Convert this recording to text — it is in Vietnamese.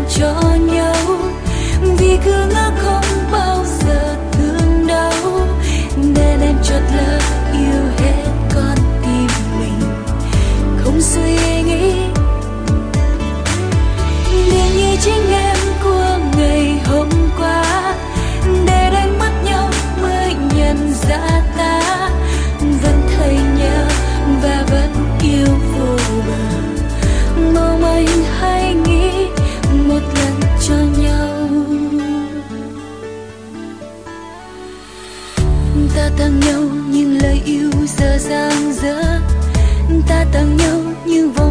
cho nhau, vì cứ ngỡ không bao giờ thương đau, nên em chợt lỡ yêu hết con tim mình, không suy nghĩ. Dường như chính em của ngày hôm qua, để đánh mất nhau mới nhận ra ta vẫn thấy nhớ và vẫn yêu vô bờ. Mong anh hãy nghĩ một lần cho nhau. Ta tặng nhau những lời yêu giờ dang dở, ta tặng nhau những vòng